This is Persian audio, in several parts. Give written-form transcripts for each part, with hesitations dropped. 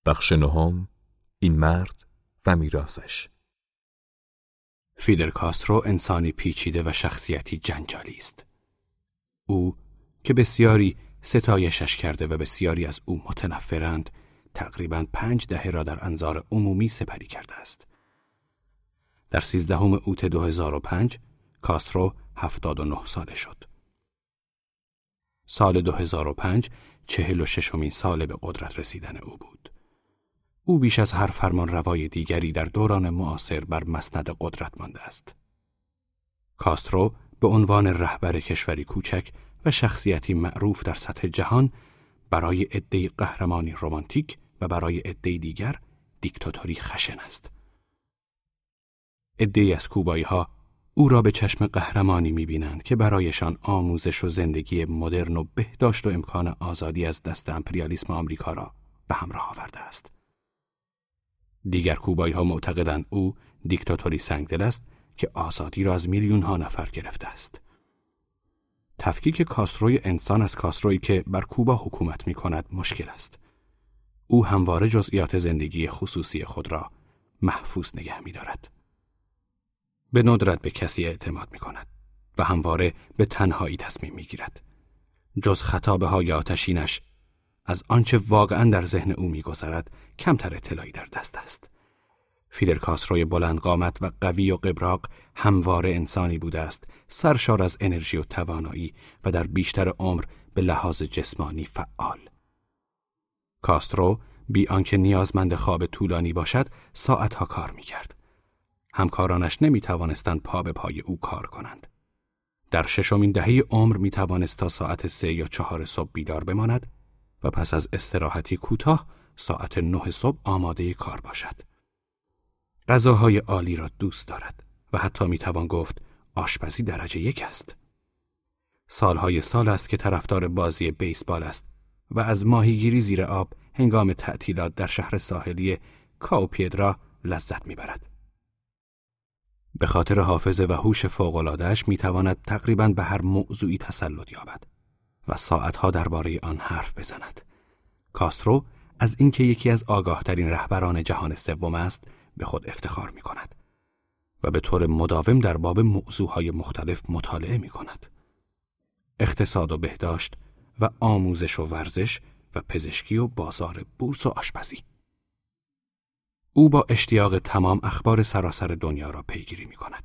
بخش نهم، این مرد و میراثش. فیدل کاسترو انسانی پیچیده و شخصیتی جنجالی است. او که بسیاری ستایشش کرده و بسیاری از او متنفرند، تقریباً 5 دهه را در انظار عمومی سپری کرده است. در 13 اوت 2005 کاسترو 79 ساله شد. سال 2005 46مین سال به قدرت رسیدن او بود. او بیش از هر فرمانروای دیگری در دوران معاصر بر مسند قدرت مانده است. کاسترو به عنوان رهبر کشوری کوچک و شخصیتی معروف در سطح جهان برای عده‌ای قهرمانی رمانتیک و برای عده‌ای دیگر دیکتاتوری خشن است. عده‌ای از کوبایی‌ها او را به چشم قهرمانی می‌بینند که برایشان آموزش و زندگی مدرن و بهداشت و امکان آزادی از دست امپریالیسم آمریکا را به همراه آورده است. دیگر کوبایی‌ها معتقدند او دیکتاتوری سنگدل است که آزادی را از میلیون‌ها نفر گرفته است. تفکیک کاستروی انسان از کاسترویی که بر کوبا حکومت می‌کند مشکل است. او همواره جزئیات زندگی خصوصی خود را محفوظ نگه می‌دارد. به ندرت به کسی اعتماد می‌کند و همواره به تنهایی تصمیم می‌گیرد. جز خطابه‌های آتشینش از آنچه واقعاً در ذهن او می‌گذرد کمتر اطلاعی در دست است. فیدل کاستروی بلند قامت و قوی و قبراق همواره انسانی بوده است، سرشار از انرژی و توانایی و در بیشتر عمر به لحاظ جسمانی فعال. کاسترو بی آنکه نیازمند خواب طولانی باشد ساعتها کار می‌کرد. همکارانش نمی‌توانستند پا به پای او کار کنند. در 6مین دهه عمر می‌توانست تا ساعت 3 یا 4 صبح بیدار بماند و پس از استراحتی کوتاه ساعت 9 صبح آماده کار باشد. غذاهای عالی را دوست دارد و حتی می‌توان گفت آشپزی درجه 1 است. سالهای سال است که طرفدار بازی بیسبال است و از ماهیگیری زیر آب هنگام تعطیلات در شهر ساحلی کاوپیدرا لذت می‌برد. به خاطر حافظه و هوش فوق‌العاده‌اش می‌تواند تقریباً به هر موضوعی تسلط یابد و ساعتها درباره آن حرف بزند. کاسترو از اینکه یکی از آگاه‌ترین رهبران جهان سوم است به خود افتخار می‌کند و به طور مداوم در باب موضوعهای مختلف مطالعه می‌کند. اقتصاد و بهداشت و آموزش و ورزش و پزشکی و بازار بورس و آشپزی. او با اشتیاق تمام اخبار سراسر دنیا را پیگیری می‌کند.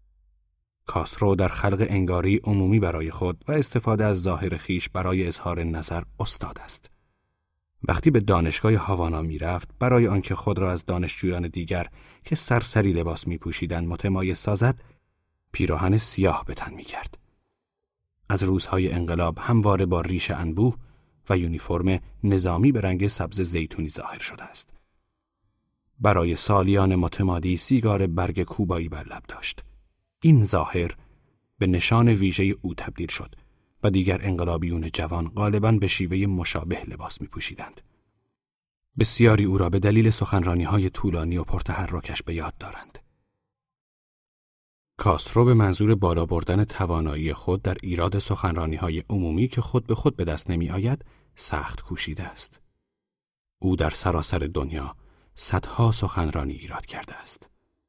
کاسترو در خلق انگاری عمومی برای خود و استفاده از ظاهر خیش برای اظهار نظر استاد است. وقتی به دانشگاه هاوانا می‌رفت برای آنکه خود را از دانشجویان دیگر که سرسری لباس می‌پوشیدند متمایز سازد، پیراهن سیاه به تن می‌کرد. از روزهای انقلاب همواره با ریش انبوه و یونیفرم نظامی به رنگ سبز زیتونی ظاهر شده است. برای سالیان متمادی سیگار برگ کوبایی بر لب داشت. این ظاهر به نشان ویژه او تبدیل شد و دیگر انقلابیون جوان غالباً به شیوه مشابه لباس می‌پوشیدند. بسیاری او را به دلیل سخنرانی‌های طولانی و پرتحرکش به یاد دارند. کاسترو به منظور بالا بردن توانایی خود در ایراد سخنرانی‌های عمومی که خود به خود به دست نمی‌آید، سخت کوشیده است. او در سراسر دنیا صدها سخنرانی ایراد کرده است.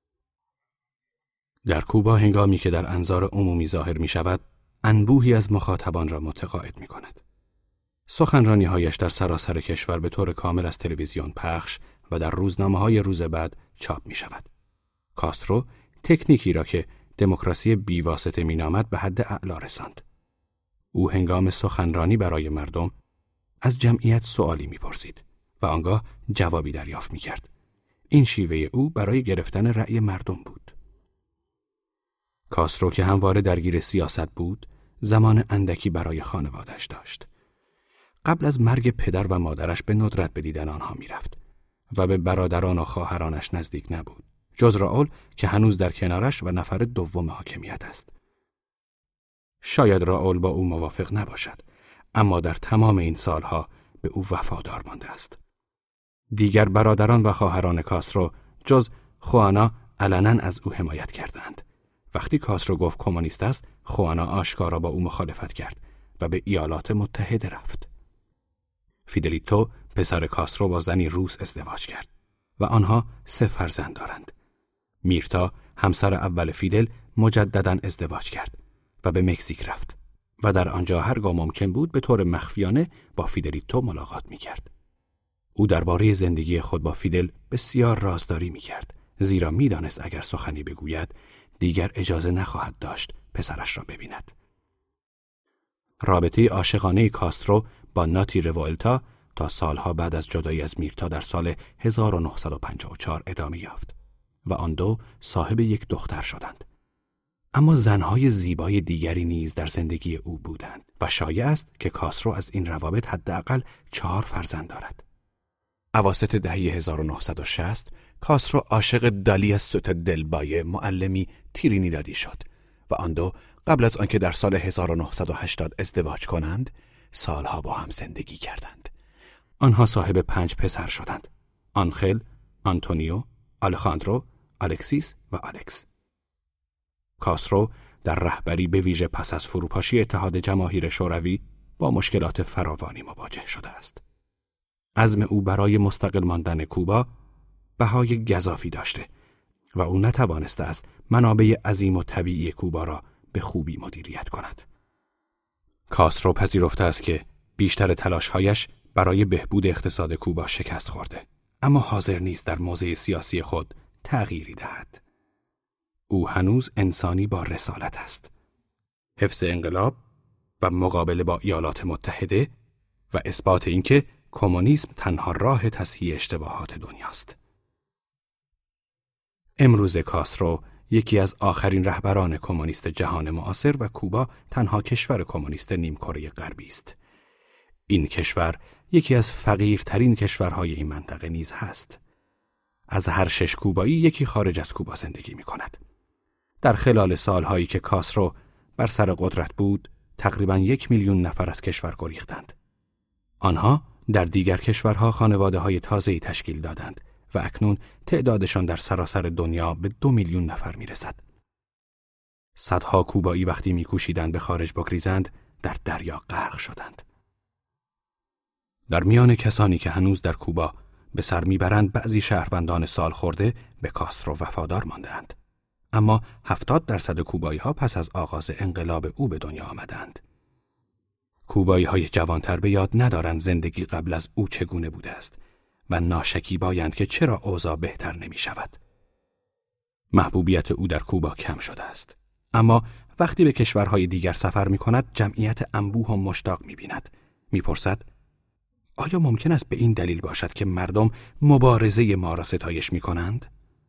در کوبا هنگامی که در انظار عمومی ظاهر می شود، انبوهی از مخاطبان را متقاعد می کند. سخنرانی‌هایش در سراسر کشور به طور کامل از تلویزیون پخش و در روزنامه‌های روز بعد چاپ می شود. کاسترو تکنیکی را که دموکراسی بیواسطه می نامد به حد اعلا رساند. او هنگام سخنرانی برای مردم از جمعیت سوالی می پرسید و آنگاه جوابی دریافت می کرد. این شیوه او برای گرفتن رأی مردم بود. کاسترو که همواره درگیر سیاست بود، زمان اندکی برای خانواده‌اش داشت. قبل از مرگ پدر و مادرش به ندرت به دیدن آنها می رفت و به برادران و خواهرانش نزدیک نبود، جز راول که هنوز در کنارش و نفر دوم حاکمیت است. شاید راول با او موافق نباشد، اما در تمام این سالها به او وفادار مانده است. دیگر برادران و خواهران کاسترو جز خوانا علنا از او حمایت کردند. وقتی کاسترو گفت کمونیست است، خوانا آشکارا با او مخالفت کرد و به ایالات متحده رفت. فیدلیتو پسر کاسترو با زنی روس ازدواج کرد و آنها 3 فرزند دارند. میرتا همسر اول فیدل مجدداً ازدواج کرد و به مکزیک رفت و در آنجا هرگاه ممکن بود به طور مخفیانه با فیدلیتو ملاقات می‌کرد. او درباره زندگی خود با فیدل بسیار رازداری می‌کرد، زیرا می‌دانست اگر سخنی بگوید دیگر اجازه نخواهد داشت پسرش را ببیند. رابطه عاشقانه کاسترو با ناتی روئلتا تا سالها بعد از جدایی از میرتا در سال 1954 ادامه یافت و آن دو صاحب یک دختر شدند. اما زنهای زیبای دیگری نیز در زندگی او بودند و شایع است که کاسترو از این روابط حداقل 4 فرزند دارد. اواسط دهه 1960 کاسترو عاشق دالیا سوتا دل بایه، معلمی ترینیدادی شد و آن دو قبل از آنکه در سال 1980 ازدواج کنند سالها با هم زندگی کردند. آنها صاحب 5 پسر شدند: آنخل، آنتونیو، آلخاندرو، الکسیس و الکس. کاسترو در رهبری به ویژه پس از فروپاشی اتحاد جماهیر شوروی با مشکلات فراوانی مواجه شده است. عزم او برای مستقل ماندن کوبا بهای گزافی داشته و او نتوانسته است منابع عظیم و طبیعی کوبا را به خوبی مدیریت کند. کاسترو پذیرفته است که بیشتر تلاش‌هایش برای بهبود اقتصاد کوبا شکست خورده، اما حاضر نیست در موضع سیاسی خود تغییری دهد. او هنوز انسانی با رسالت است. حفظ انقلاب و مقابله با ایالات متحده و اثبات اینکه کمونیسم تنها راه تصحیح اشتباهات دنیاست. امروز کاسترو یکی از آخرین رهبران کمونیست جهان معاصر و کوبا تنها کشور کمونیست نیمکره غربی است. این کشور یکی از فقیرترین کشورهای این منطقه نیز هست. از هر 6 کوبایی یکی خارج از کوبا زندگی می کند. در خلال سالهایی که کاسترو بر سر قدرت بود، تقریباً 1 میلیون نفر از کشور گریختند. آنها در دیگر کشورها خانواده‌های تازه‌ای تشکیل دادند و اکنون تعدادشان در سراسر دنیا به 2 میلیون نفر می‌رسد. صدها کوبایی وقتی می‌کوشیدند به خارج بگریزند، در دریا غرق شدند. در میان کسانی که هنوز در کوبا به سر میبرند بعضی شهروندان سالخورده به کاسترو وفادار ماندند. اما 70% کوبایی‌ها پس از آغاز انقلاب او به دنیا آمدند. کوبایی‌های جوانتر به یاد ندارند زندگی قبل از او چگونه بوده است و ناشکیبایند که چرا اوضاع بهتر نمی شود. محبوبیت او در کوبا کم شده است. اما وقتی به کشورهای دیگر سفر می کند جمعیت انبوه و مشتاق می بیند. می پرسد آیا ممکن است به این دلیل باشد که مردم مبارزه ما را ستایش می کنند؟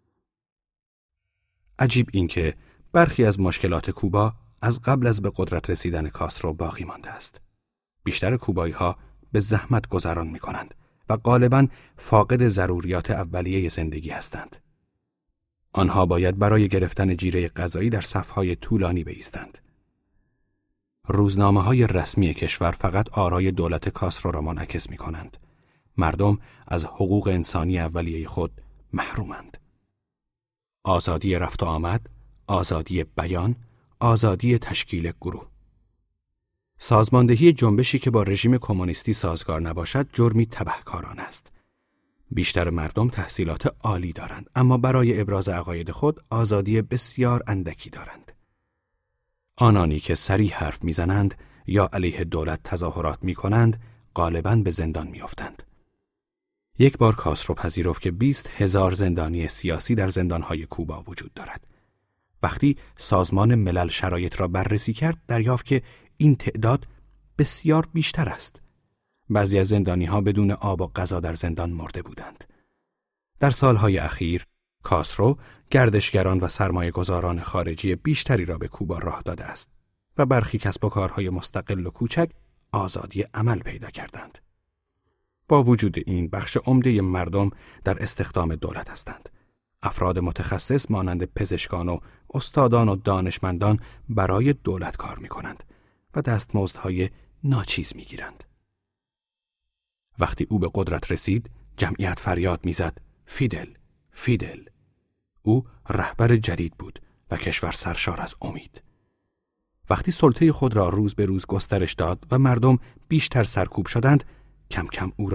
عجیب این که برخی از مشکلات کوبا از قبل از به قدرت رسیدن کاسترو باقی مانده است. بیشتر کوبایی‌ها به زحمت گذران می کنند و غالباً فاقد ضروریات اولیه زندگی هستند. آنها باید برای گرفتن جیره غذایی در صف‌های طولانی بایستند. روزنامه‌های رسمی کشور فقط آرای دولت کاسترو را منعکس می‌کنند. مردم از حقوق انسانی اولیه خود محرومند. آزادی رفت و آمد، آزادی بیان، آزادی تشکیل گروه. سازماندهی جنبشی که با رژیم کمونیستی سازگار نباشد جرمی تبهکارانه است. بیشتر مردم تحصیلات عالی دارند اما برای ابراز عقاید خود آزادی بسیار اندکی دارند. آنانی که صریح حرف میزنند یا علیه دولت تظاهرات میکنند غالباً به زندان میافتند. یک بار کاسترو پذیرفت که 20,000 زندانی سیاسی در زندانهای کوبا وجود دارد. وقتی سازمان ملل شرایط را بررسی کرد دریافت که این تعداد بسیار بیشتر است. بعضی از زندانی‌ها بدون آب و غذا در زندان مرده بودند. در سالهای اخیر کاسترو گردشگران و سرمایه‌گذاران خارجی بیشتری را به کوبا راه داده است و برخی کسب و کارهای مستقل و کوچک آزادی عمل پیدا کردند. با وجود این بخش عمده مردم در استخدام دولت هستند. افراد متخصص مانند پزشکان و استادان و دانشمندان برای دولت کار می‌کنند و دستمزدهای ناچیز می‌گیرند. وقتی او به قدرت رسید، جمعیت فریاد می‌زد: فیدل، فیدل. او رهبر جدید بود و کشور سرشار از امید. وقتی سلطه خود را روز به روز گسترش داد و مردم بیشتر سرکوب شدند، کم کم او را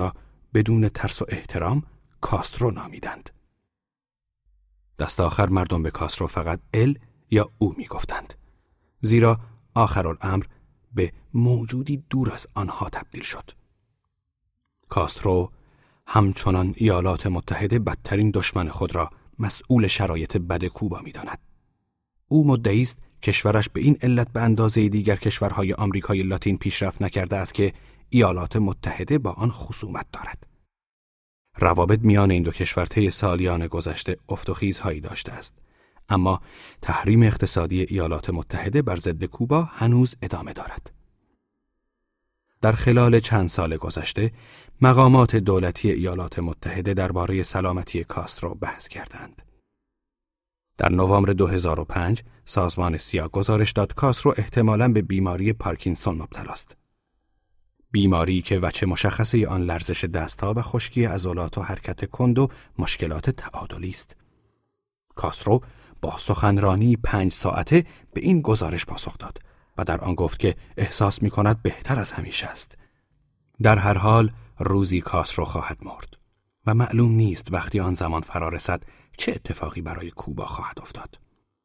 بدون ترس و احترام کاسترو نامیدند. دست آخر مردم به کاسترو فقط ال یا او می گفتند، زیرا آخرالامر به موجودی دور از آنها تبدیل شد. کاسترو همچنان ایالات متحده بدترین دشمن خود را مسئول شرایط بد کوبا می داند. او مدعی است کشورش به این علت به اندازه دیگر کشورهای آمریکای لاتین پیشرفت نکرده است که ایالات متحده با آن خصومت دارد. روابط میان این دو کشور طی سالیان گذشته افت و خیزهایی داشته است، اما تحریم اقتصادی ایالات متحده بر ضد کوبا هنوز ادامه دارد. در خلال چند سال گذشته مقامات دولتی ایالات متحده درباره سلامتی کاسترو بحث کردند. در نوامبر 2005 سازمان سیا گزارش داد کاسترو احتمالاً به بیماری پارکینسون مبتلا است. بیماری که وجه مشخصه آن لرزش دستها و خشکی عضلات و حرکت کند و مشکلات تعادلی است. کاسترو با سخنرانی 5 ساعته به این گزارش پاسخ داد و در آن گفت که احساس می‌کند بهتر از همیشه است. در هر حال روزی کاسترو خواهد مرد و معلوم نیست وقتی آن زمان فرا رسد چه اتفاقی برای کوبا خواهد افتاد.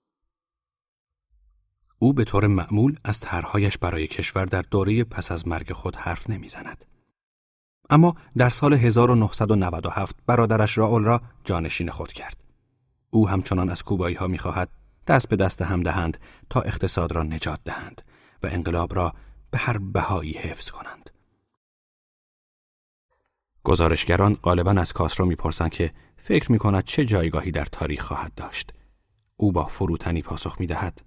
او به طور معمول از طرح‌هایش برای کشور در دوره پس از مرگ خود حرف نمی‌زند. اما در سال 1997 برادرش راول را جانشین خود کرد. او همچنان از کوبایی‌ها می‌خواهد دست به دست هم دهند تا اقتصاد را نجات دهند و انقلاب را به هر بهایی حفظ کنند. گزارشگران غالباً از کاسترو می‌پرسند که فکر می‌کند چه جایگاهی در تاریخ خواهد داشت. او با فروتنی پاسخ می‌دهد: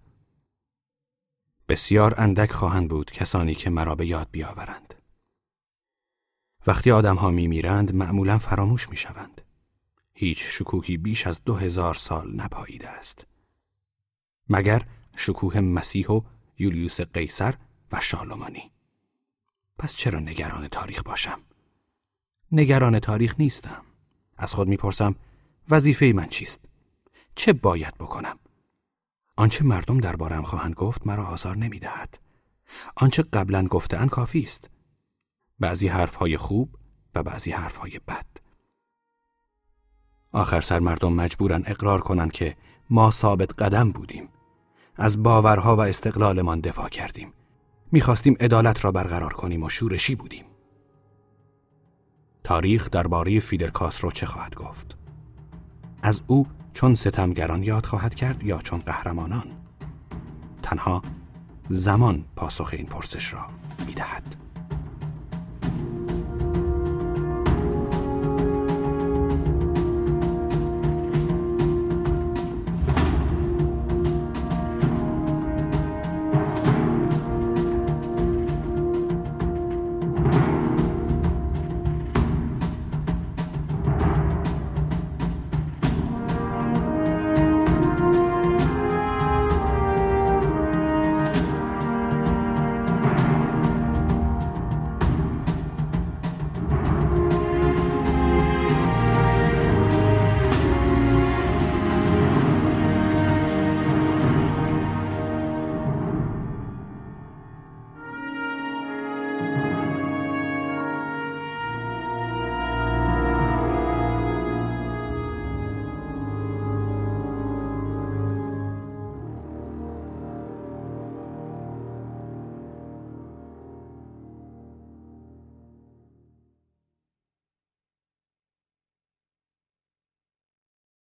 بسیار اندک خواهند بود کسانی که مرا به یاد بیاورند. وقتی آدم‌ها می‌میرند معمولاً فراموش می‌شوند. هیچ شکوهی بیش از 2000 سال نپاییده است، مگر شکوه مسیح و یولیوس قیصر و شارلمانی. پس چرا نگران تاریخ باشم؟ نگران تاریخ نیستم. از خود میپرسم وظیفه من چیست؟ چه باید بکنم؟ آنچه مردم درباره‌ام خواهند گفت مرا آزار نمیدهد. آنچه قبلا گفته‌اند کافی است. بعضی حرفهای خوب و بعضی حرفهای بد. آخر سر مردم مجبورن اقرار کنند که ما ثابت قدم بودیم. از باورها و استقلالمان دفاع کردیم. میخواستیم عدالت را برقرار کنیم و شورشی بودیم. تاریخ درباره فیدل کاسترو چه خواهد گفت؟ از او چون ستمگران یاد خواهد کرد یا چون قهرمانان؟ تنها زمان پاسخ این پرسش را میدهد.